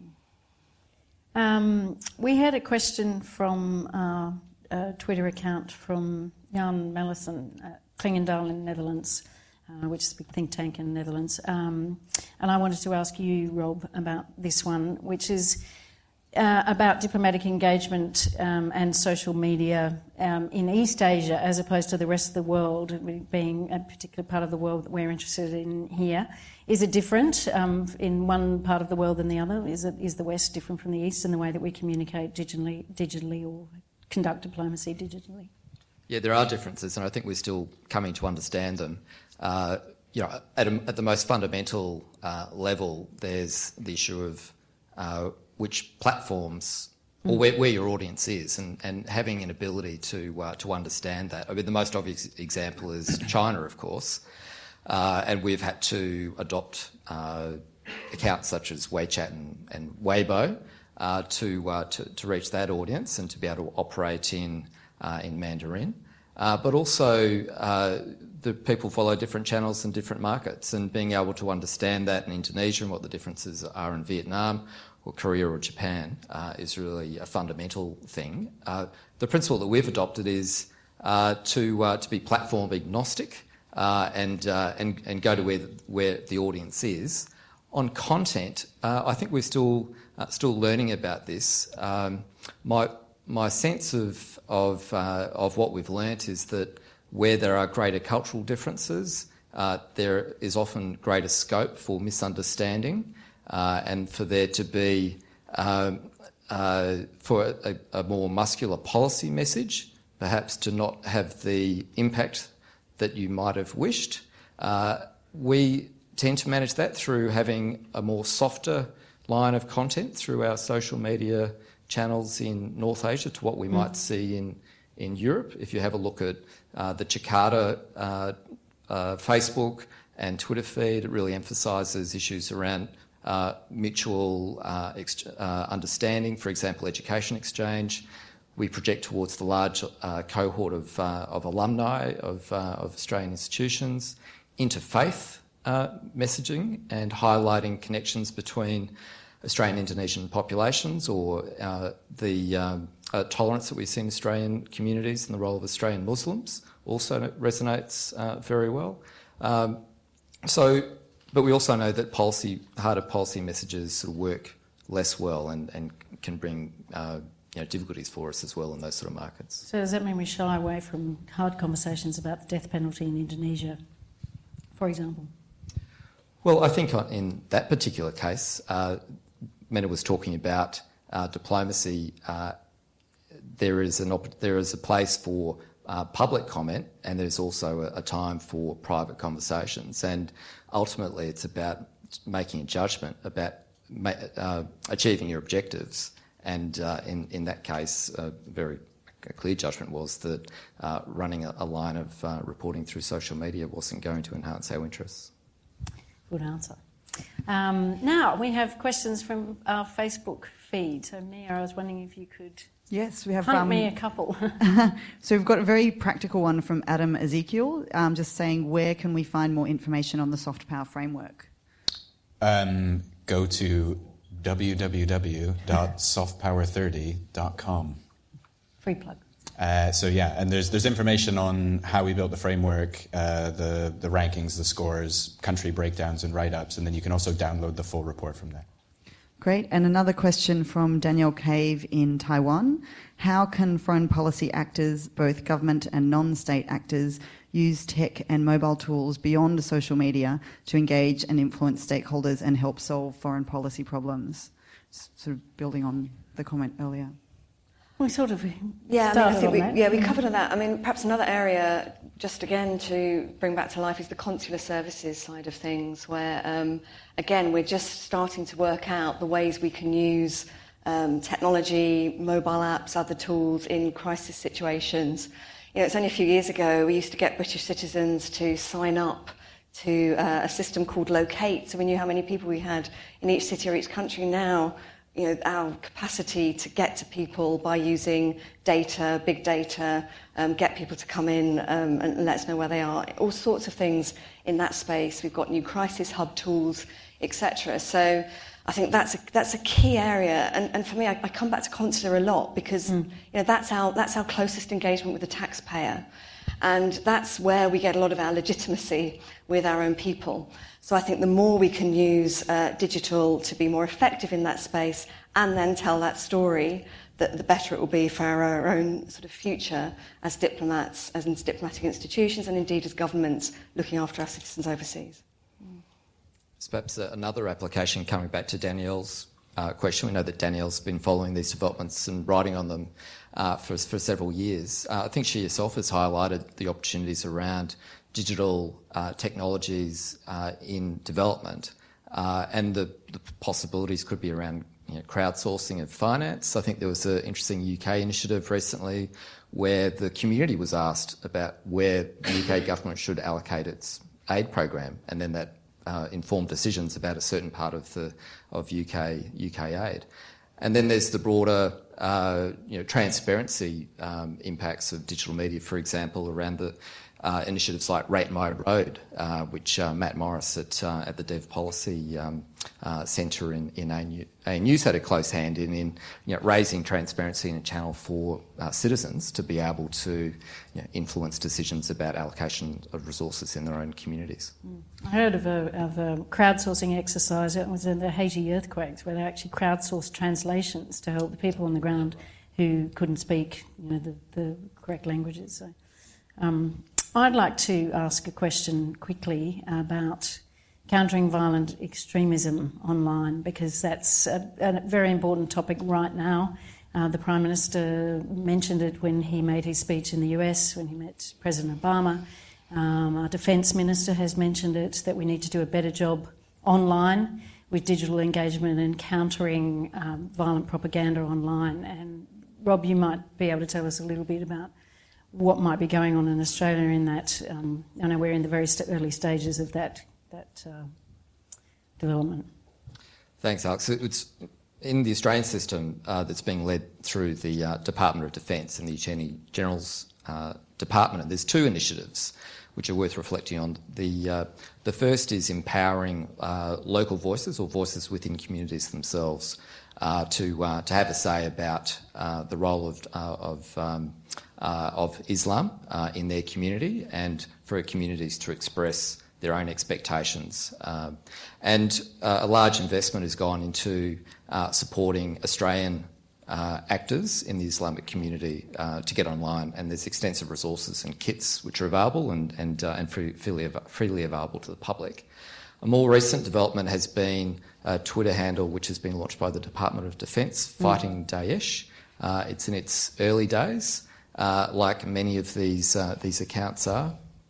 We had a question from our Twitter account from Jan Melissen at Klingendahl in the Netherlands, which is a big think tank in the Netherlands. And I wanted to ask you, Rob, about this one, which is about diplomatic engagement and social media in East Asia as opposed to the rest of the world, being a particular part of the world that we're interested in here. Is it different in one part of the world than the other? Is the West different from the East in the way that we communicate digitally or conduct diplomacy digitally? Yeah, there are differences, and I think we're still coming to understand them. At the most fundamental level, there's the issue of which platforms or where your audience is, and having an ability to understand that. I mean, the most obvious example is China, of course, and we've had to adopt accounts such as WeChat and Weibo to reach that audience and to be able to operate in Mandarin. But also, the people follow different channels in different markets, and being able to understand that in Indonesia and what the differences are in Vietnam or Korea or Japan is really a fundamental thing. The principle that we've adopted is to be platform agnostic and go to where the audience is. On content, I think we're still learning about this. My sense of what we've learnt is that where there are greater cultural differences, there is often greater scope for misunderstanding, and for there to be for a more muscular policy message, perhaps to not have the impact that you might have wished. We tend to manage that through having a more softer line of content through our social media channels in North Asia to what we might see in Europe. If you have a look at the Jakarta Facebook and Twitter feed, it really emphasises issues around mutual understanding, for example, education exchange. We project towards the large cohort of alumni of Australian institutions, interfaith messaging and highlighting connections between Australian Indonesian populations, or the tolerance that we see in Australian communities and the role of Australian Muslims also resonates very well. But we also know that harder policy messages sort of work less well and can bring difficulties for us as well in those sort of markets. So does that mean we shy away from hard conversations about the death penalty in Indonesia, for example? Well, I think in that particular case, Mena was talking about diplomacy. There is a place for public comment, and there's also a time for private conversations. And ultimately, it's about making a judgment about achieving your objectives. And in that case, a clear judgment was that running a line of reporting through social media wasn't going to enhance our interests. Good answer. Now, we have questions from our Facebook feed. So, Mia, I was wondering if you could yes, we have hunt me a couple. So we've got a very practical one from Adam Ezekiel, just saying, where can we find more information on the soft power framework? Go to www.softpower30.com. Free plug. And there's information on how we built the framework, the rankings, the scores, country breakdowns and write-ups, and then you can also download the full report from there. Great. And another question from Danielle Cave in Taiwan. How can foreign policy actors, both government and non-state actors, use tech and mobile tools beyond social media to engage and influence stakeholders and help solve foreign policy problems? Sort of building on the comment earlier. We sort of I think we covered on that. I mean, perhaps another area, just again to bring back to life, is the consular services side of things, where again we're just starting to work out the ways we can use technology, mobile apps, other tools in crisis situations. It's only a few years ago we used to get British citizens to sign up to a system called Locate, so we knew how many people we had in each city or each country. Now, our capacity to get to people by using data, big data, get people to come in and let us know where they are, all sorts of things in that space. We've got new crisis hub tools, etc. So I think that's a key area. And for me, I come back to consular a lot because that's our closest engagement with the taxpayer. And that's where we get a lot of our legitimacy with our own people. So I think the more we can use digital to be more effective in that space and then tell that story, the better it will be for our own sort of future as diplomats, as in diplomatic institutions, and indeed as governments looking after our citizens overseas. So perhaps another application, coming back to Danielle's question. We know that Danielle's been following these developments and writing on them for several years. I think she herself has highlighted the opportunities around digital technologies in development, and the possibilities could be around crowdsourcing of finance. I think there was an interesting UK initiative recently where the community was asked about where the UK government should allocate its aid program, and then that informed decisions about a certain part of UK aid. And then there's the broader transparency impacts of digital media, for example, around the initiatives like Rate My Road, which Matt Morris at the Dev Policy Centre in ANU's had a close hand in raising transparency in a channel for citizens to be able to influence decisions about allocation of resources in their own communities. I heard of a crowdsourcing exercise. It was in the Haiti earthquakes, where they actually crowdsourced translations to help the people on the ground who couldn't speak the correct languages. So, I'd like to ask a question quickly about countering violent extremism online, because that's a very important topic right now. The Prime Minister mentioned it when he made his speech in the US, when he met President Obama. Our Defence Minister has mentioned it, that we need to do a better job online with digital engagement and countering violent propaganda online. And Rob, you might be able to tell us a little bit about what might be going on in Australia in that. I know we're in the very early stages of that development. Thanks, Alex. It's in the Australian system that's being led through the Department of Defence and the Attorney General's Department. And there's two initiatives which are worth reflecting on. The first is empowering local voices, or voices within communities themselves, to have a say about the role of Islam in their community, and for communities to express their own expectations. And a large investment has gone into supporting Australian actors in the Islamic community to get online, and there's extensive resources and kits which are available and freely available to the public. A more recent development has been a Twitter handle which has been launched by the Department of Defence, Fighting Daesh. It's in its early days, like many of these accounts are.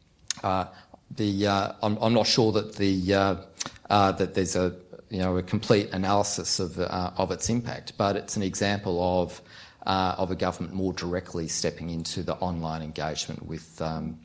I'm not sure that that there's a complete analysis of its impact, but it's an example of a government more directly stepping into the online engagement with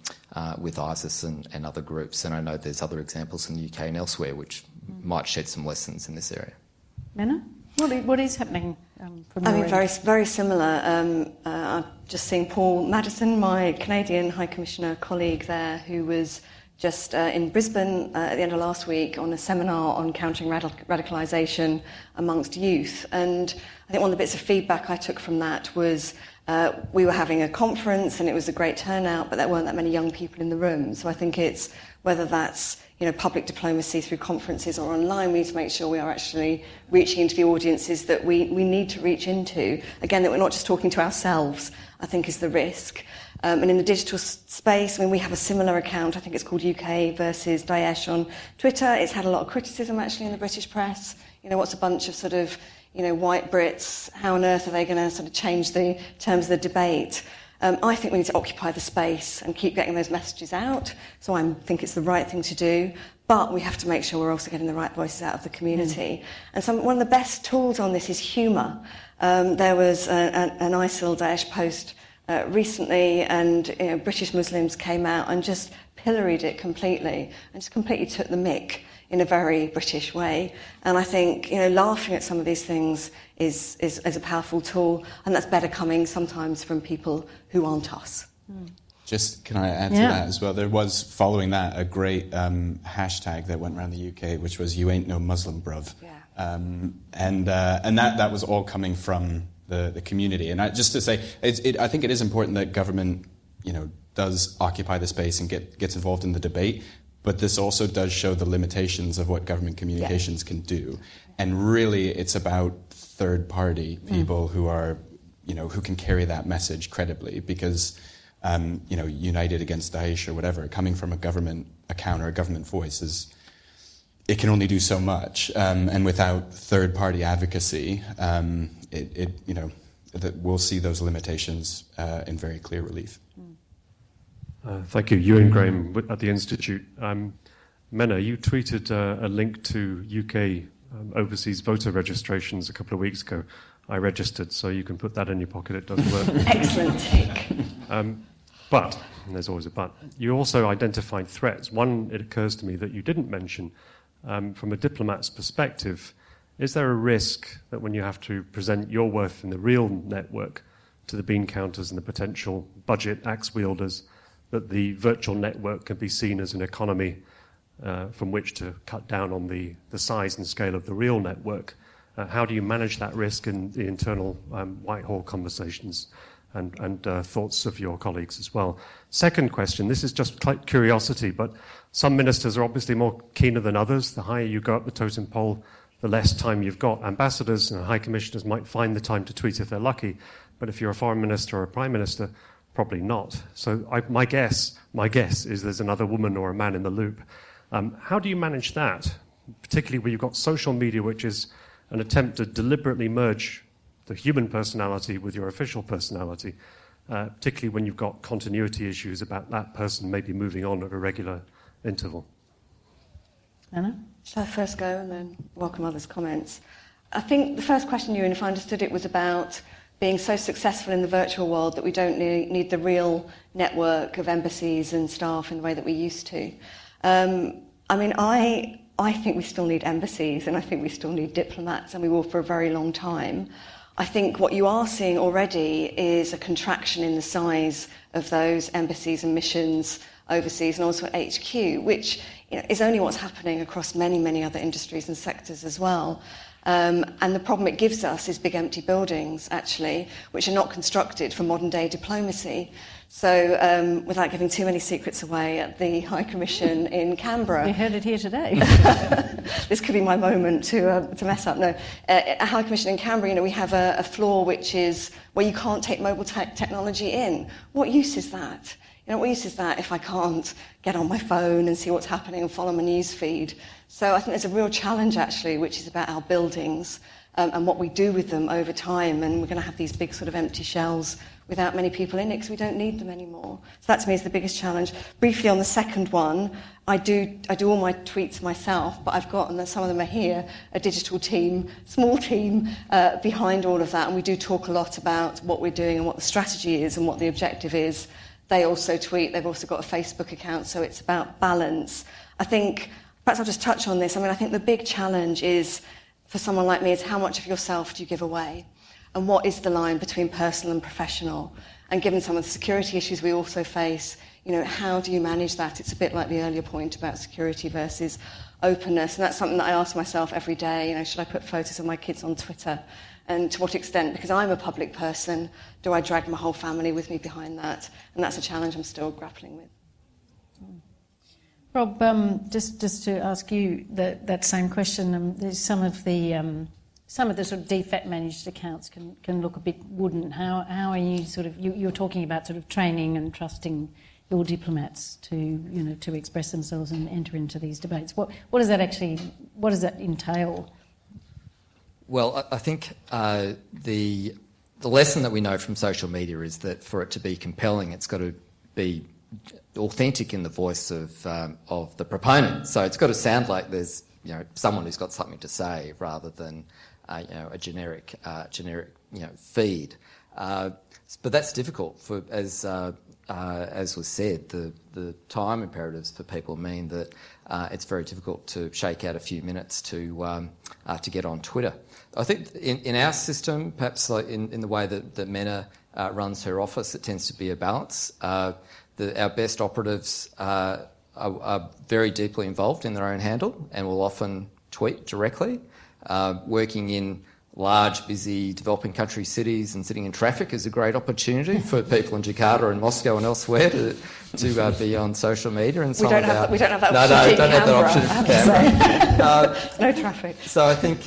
ISIS and other groups. And I know there's other examples in the UK and elsewhere which might shed some lessons in this area. Menna, what is happening from your end? very, very similar. I've just seen Paul Madison, my Canadian High Commissioner colleague there, who was just in Brisbane at the end of last week on a seminar on countering radicalisation amongst youth. And I think one of the bits of feedback I took from that was we were having a conference and it was a great turnout, but there weren't that many young people in the room. So I think it's, whether that's public diplomacy through conferences or online, we need to make sure we are actually reaching into the audiences that we need to reach into. Again, that we're not just talking to ourselves, I think is the risk. And in the digital space, we have a similar account. I think it's called UK versus Daesh on Twitter. It's had a lot of criticism, actually, in the British press. What's a bunch of sort of, white Brits? How on earth are they going to sort of change the terms of the debate? I think we need to occupy the space and keep getting those messages out. So I think it's the right thing to do. But we have to make sure we're also getting the right voices out of the community. And one of the best tools on this is humour. There was an ISIL Daesh post recently, and British Muslims came out and just pilloried it completely and just completely took the mick in a very British way. And I think laughing at some of these things is a powerful tool, and that's better coming sometimes from people who aren't us. Just can I add to that as well? There was, following that, a great hashtag that went around the UK, which was "You ain't no Muslim, bruv." Yeah. And that was all coming from the community. And just to say, I think it is important that government, does occupy the space and gets involved in the debate. But this also does show the limitations of what government communications can do. And really, it's about third-party people who are, who can carry that message credibly. Because, United Against Daesh or whatever, coming from a government account or a government voice it can only do so much. And without third-party advocacy, we'll see those limitations in very clear relief. Thank you. Ewan Graham at the Institute. Menna, you tweeted a link to UK overseas voter registrations a couple of weeks ago. I registered, so you can put that in your pocket. It does work. Excellent take. But, and there's always a but, you also identified threats. One, it occurs to me, that you didn't mention. From a diplomat's perspective, is there a risk that when you have to present your worth in the real network to the bean counters and the potential budget axe wielders, that the virtual network can be seen as an economy from which to cut down on the size and scale of the real network? How do you manage that risk in the internal Whitehall conversations and thoughts of your colleagues as well? Second question, this is just curiosity, but some ministers are obviously more keener than others. The higher you go up the totem pole, the less time you've got. Ambassadors and high commissioners might find the time to tweet if they're lucky, but if you're a foreign minister or a prime minister, probably not. So my guess is there's another woman or a man in the loop. How do you manage that, particularly where you've got social media, which is an attempt to deliberately merge the human personality with your official personality, particularly when you've got continuity issues about that person maybe moving on at a regular interval? Anna? Shall I first go and then welcome others' comments? I think the first question, Ewan, if I understood it, was about being so successful in the virtual world that we don't need the real network of embassies and staff in the way that we used to. I think we still need embassies, and I think we still need diplomats, and we will for a very long time. I think what you are seeing already is a contraction in the size of those embassies and missions overseas, and also at HQ, which is only what's happening across many, many other industries and sectors as well. And the problem it gives us is big empty buildings, actually, which are not constructed for modern-day diplomacy. So, without giving too many secrets away, at the High Commission in Canberra... You heard it here today. This could be my moment to mess up. No, at High Commission in Canberra, we have a floor which is where you can't take mobile technology in. What use is that? What use is that if I can't get on my phone and see what's happening and follow my news feed? So I think there's a real challenge, actually, which is about our buildings and what we do with them over time. And we're going to have these big sort of empty shells without many people in it because we don't need them anymore. So that, to me, is the biggest challenge. Briefly on the second one, I do all my tweets myself, but I've got, and some of them are here, a digital team, small team behind all of that. And we do talk a lot about what we're doing and what the strategy is and what the objective is. They also tweet. They've also got a Facebook account, so it's about balance. I think, perhaps I'll just touch on this. I think the big challenge is, for someone like me, is how much of yourself do you give away? And what is the line between personal and professional? And given some of the security issues we also face, how do you manage that? It's a bit like the earlier point about security versus openness. And that's something that I ask myself every day. Should I put photos of my kids on Twitter? And to what extent, because I'm a public person, do I drag my whole family with me behind that? And that's a challenge I'm still grappling with. Rob, just to ask you that same question, there's some of the sort of defect managed accounts can look a bit wooden. How are you you're talking about sort of training and trusting your diplomats to express themselves and enter into these debates. What does that entail? Well, I think the lesson that we know from social media is that for it to be compelling, it's got to be authentic in the voice of the proponent. So it's got to sound like there's someone who's got something to say rather than a generic feed. But that's difficult for as was said. The time imperatives for people mean that it's very difficult to shake out a few minutes to get on Twitter. I think in our system, perhaps like in the way that Mena runs her office, it tends to be a balance. Our best operatives are very deeply involved in their own handle and will often tweet directly. Working in large, busy, developing country cities and sitting in traffic is a great opportunity for people in Jakarta and Moscow and elsewhere to be on social media. And we don't have that option. Don't have that option in Canberra. No traffic. So I think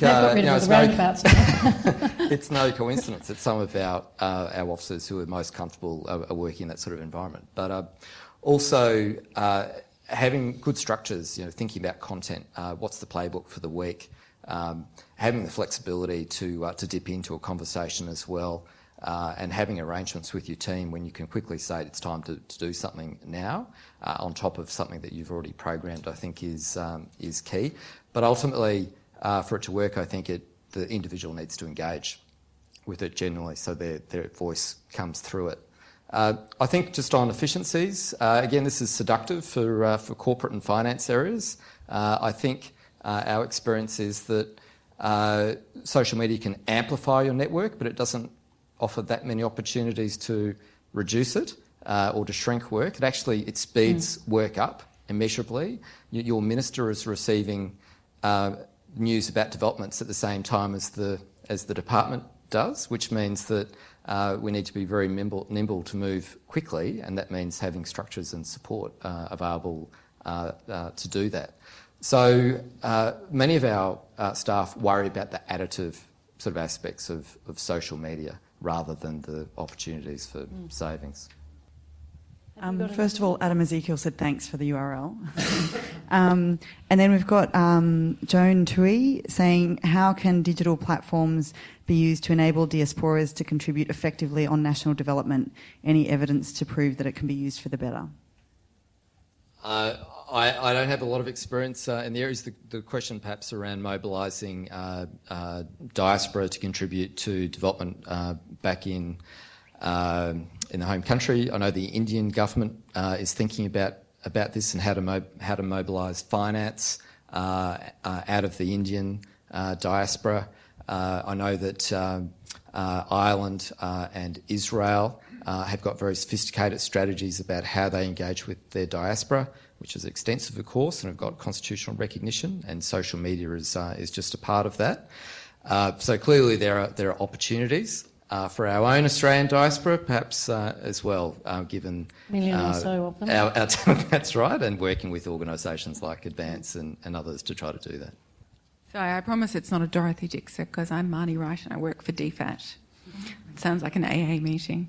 it's no coincidence that some of our officers who are most comfortable are working in that sort of environment. But also having good structures, thinking about content, what's the playbook for the week, having the flexibility to dip into a conversation as well, and having arrangements with your team when you can quickly say it's time to do something now, on top of something that you've already programmed, I think is key. But ultimately, for it to work, I think the individual needs to engage with it generally, so their voice comes through it. I think just on efficiencies, again, this is seductive for corporate and finance areas. I think our experience is that social media can amplify your network, but it doesn't offer that many opportunities to reduce it or to shrink work. It speeds work up immeasurably. Your minister is receiving news about developments at the same time as the department does, which means that we need to be very nimble to move quickly, and that means having structures and support available to do that. So many of our staff worry about the additive sort of aspects of social media rather than the opportunities for savings. First of all, Adam Ezekiel said thanks for the URL. And then we've got Joan Tui saying, how can digital platforms be used to enable diasporas to contribute effectively on national development? Any evidence to prove that it can be used for the better? I don't have a lot of experience in the areas. The question perhaps around mobilising diaspora to contribute to development back in the home country. I know the Indian government is thinking about this and how to mobilise finance out of the Indian diaspora. I know that Ireland and Israel have got very sophisticated strategies about how they engage with their diaspora, which is extensive, of course, and have got constitutional recognition, and social media is just a part of that. So clearly there are opportunities for our own Australian diaspora, perhaps as well, given million or so of them. That's right, and working with organisations like Advance and others to try to do that. So I promise it's not a Dorothy Dixer, because I'm Marnie Wright and I work for DFAT. It sounds like an AA meeting.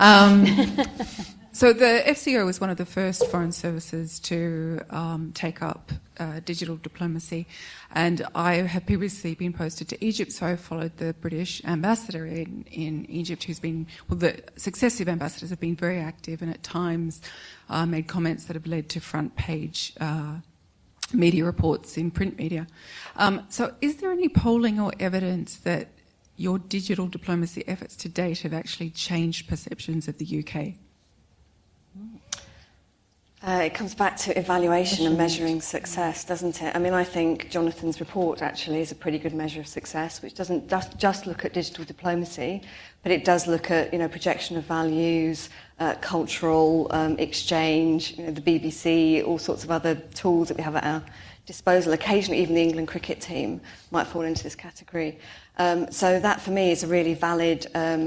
So the FCO was one of the first foreign services to take up digital diplomacy, and I have previously been posted to Egypt, so I followed the British ambassador in Egypt, the successive ambassadors have been very active and at times made comments that have led to front page media reports in print media. So is there any polling or evidence that your digital diplomacy efforts to date have actually changed perceptions of the UK? It comes back to evaluation and measuring success, doesn't it? I mean, I think Jonathan's report actually is a pretty good measure of success, which doesn't just look at digital diplomacy, but it does look at, projection of values, cultural exchange, the BBC, all sorts of other tools that we have at our disposal. Occasionally, even the England cricket team might fall into this category. So that, for me, is a really valid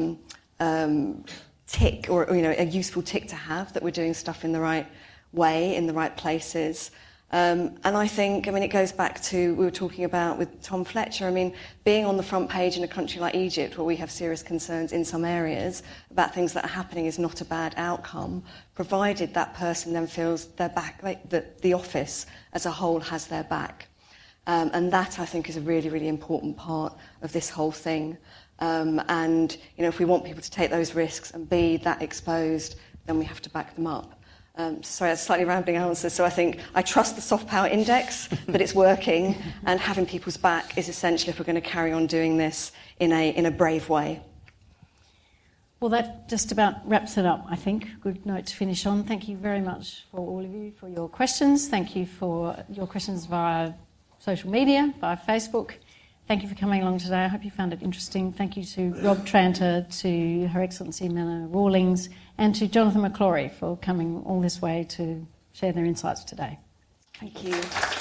tick, or a useful tick to have, that we're doing stuff in the right way, in the right places. And I think, it goes back to, we were talking about with Tom Fletcher, being on the front page in a country like Egypt, where we have serious concerns in some areas about things that are happening, is not a bad outcome, provided that person then feels their back, like that the office as a whole has their back. And that, I think, is a really, really important part of this whole thing. And, if we want people to take those risks and be that exposed, then we have to back them up. Sorry, that's a slightly rambling answer. So I think I trust the soft power index, that it's working, and having people's back is essential if we're going to carry on doing this in a brave way. Well, that just about wraps it up, I think. Good note to finish on. Thank you very much for all of you for your questions. Thank you for your questions via social media, via Facebook. Thank you for coming along today. I hope you found it interesting. Thank you to Rob Tranter, to Her Excellency Mena Rawlings, and to Jonathan McClory for coming all this way to share their insights today. Thank you.